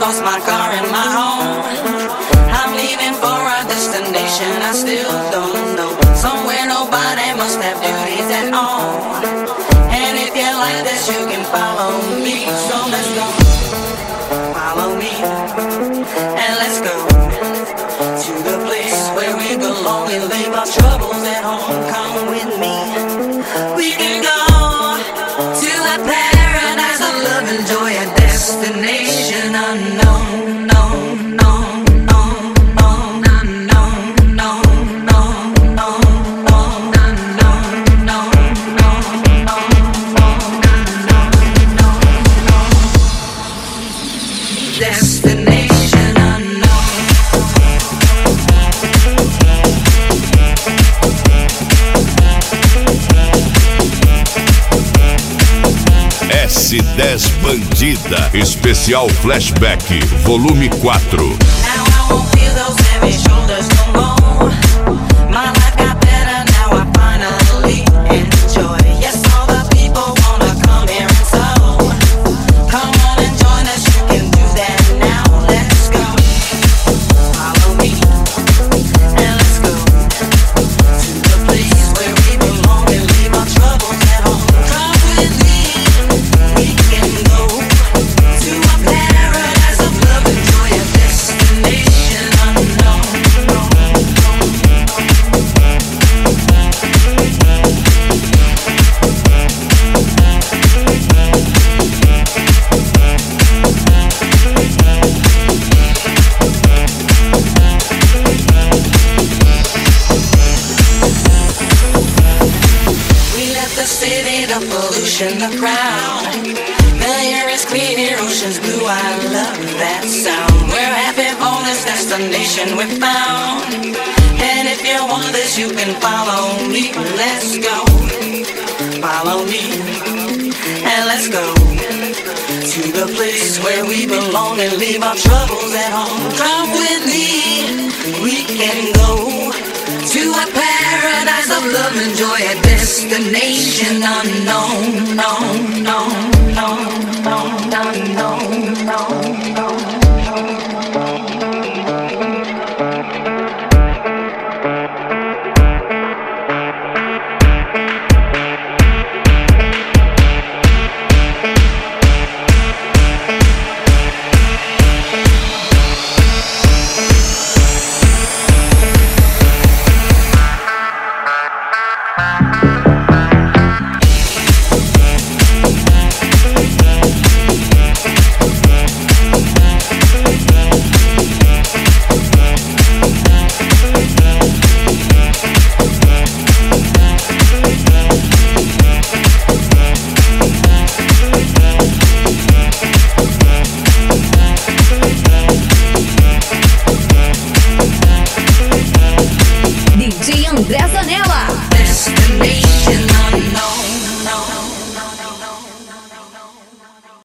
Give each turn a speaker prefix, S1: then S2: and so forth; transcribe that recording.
S1: lost my car and my home. I'm leaving for a destination I still don't know. Somewhere nobody must have duties at all. And if you like this, you can follow me. So let's go. Follow me. And let's go to the place where we belong and leave our troubles at home. Come with me. We can go to a paradise of love and joy, a destination unknown, known, known, known, known, unknown, known, known, known, known, unknown, known, known, known, destination unknown.
S2: S10 Bandida, especial flashback, volume 4.
S1: Now I won't feel those heavy shoulders no more. My life got better, now I finally enjoy. Yes, all the people wanna come here and so come on and join us, you can do that now. Let's go. Follow me and let's go to the place where we belong and leave our troubles at home. Come with me, we can go to a paradise of love and joy, a destination unknown. We left the city, the pollution, the crowd. The air is clean, your ocean's blue, I love that sound. We're happy for this destination we found. And if you want this, you can follow me. Let's go. Follow me. And let's go to the place where we belong and leave our troubles at home. Come with me. We can go to a paradise of love and joy, a destination unknown, known, known, known, known, known, known, known.